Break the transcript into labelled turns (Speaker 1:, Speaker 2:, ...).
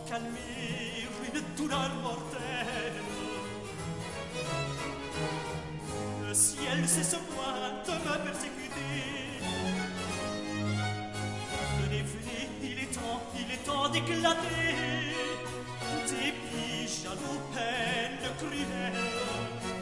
Speaker 1: calmer une douleur mortelle. Le ciel sait ce point de me persécuter. Venez, il est temps d'éclater. Dépit, jaloux, peine cruelle.